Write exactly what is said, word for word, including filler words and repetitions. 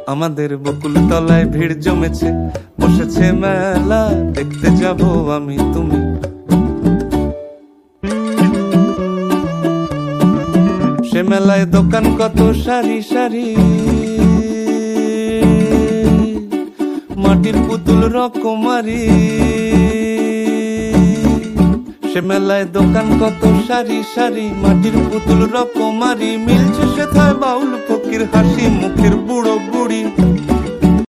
আমাদের বকুল তলায় ভিড় জমেছে, বসেছে মেলা, দেখতে যাব আমি তুমি। সে মেলায় দোকান কত সারি সারি, মাটির পুতুল রকমারি। সে মেলায় দোকান কত সারি সারি, মাটির পুতুল রকমারি। মিলছে সেথায় বাউল ফকির, হাসি মুখের বুড়ো বুড়ি।